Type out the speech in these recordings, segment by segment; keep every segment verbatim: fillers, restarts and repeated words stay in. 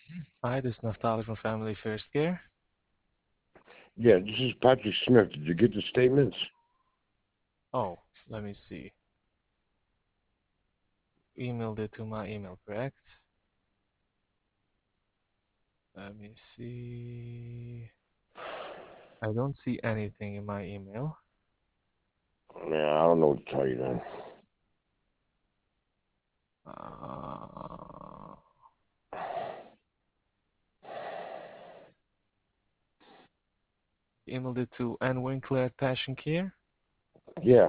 Hi, this is Naftali from Family First Care. Yeah, this is Patrick Smith. Did you get the statements? Oh, let me see. Emailed it to my email, correct? Let me see. I don't see anything in my email. Yeah, I don't know what to tell you then. Uh, emailed it to N Winkler at Passion Care. Yeah,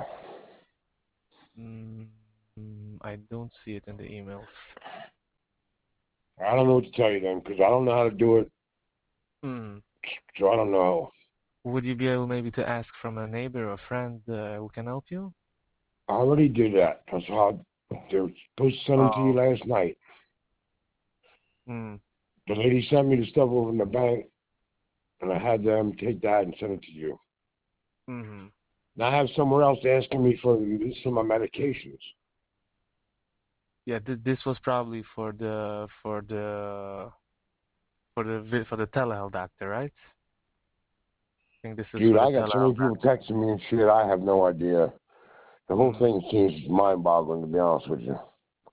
Mm, I don't see it in the emails. I don't know what to tell you then because I don't know how to do it, Hmm. so I don't know. Would you be able maybe to ask from a neighbor or friend uh, who can help you? I already did that. That's how they were supposed to send them to you Oh. last night. Hmm. The lady sent me the stuff over in the bank, and I had them take that and send it to you. Mm-hmm. Now I have somewhere else asking me for some of my medications. Yeah, th this was probably for the for the for the vi- for the telehealth doctor, right? I think this is Dude, for the I got so many telehealth people texting me and shit, I have no idea. The whole doctor. thing seems mind-boggling, to be honest with you.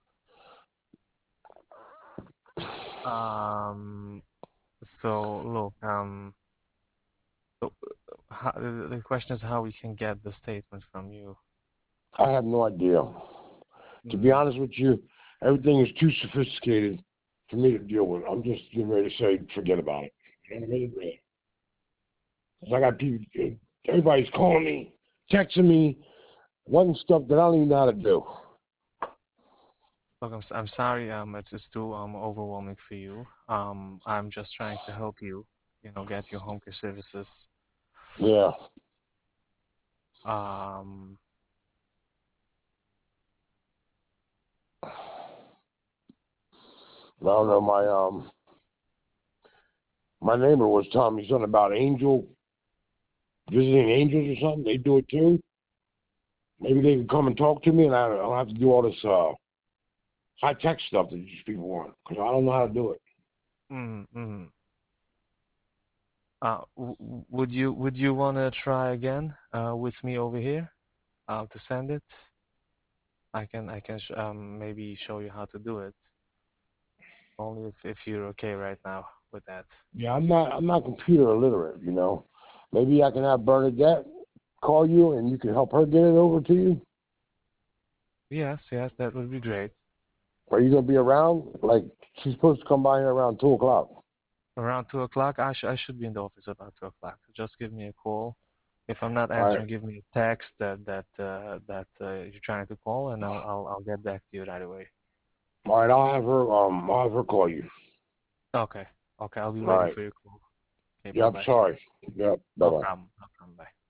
Mm. Um. So look, um. So, uh, how, the the question is how we can get the statement from you. I have no idea. To be Mm. honest with you, everything is too sophisticated for me to deal with. I'm just getting ready to say, forget about it. You know what I mean? Really. 'Cause I got people, everybody's calling me, texting me, wanting stuff that I don't even know how to do. Look, I'm s- I'm sorry. Um, it's it's too um overwhelming for you. Um, I'm just trying to help you. You know, get your home care services. Yeah. Um. I don't know. Well. My um, my neighbor was telling me something about angel visiting angels or something. They do it too. Maybe they can come and talk to me, and I I don't have to do all this uh high tech stuff that these people want because I don't know how to do it. Mm, mm. Uh, w w- would you would you want to try again uh, with me over here uh, to send it? I can I can sh um maybe show you how to do it. Only if if you're okay right now with that. Yeah, I'm not I'm not computer illiterate, you know. Maybe I can have Bernadette call you and you can help her get it over to you. Yes, yes, that would be great. Are you gonna be around? Like she's supposed to come by here around two o'clock. Around two o'clock, I sh I should be in the office about two o'clock. Just give me a call. If I'm not All right, answering, give me a text that that uh, that uh, you're trying to call, and I'll I'll I'll get back to you right away. all right. I'll have her um I'll have her call you. Okay, okay, I'll be All waiting right. for your call. Okay, Yeah, bye I'm bye. sorry. Yep. Bye No bye. problem. No problem. Bye.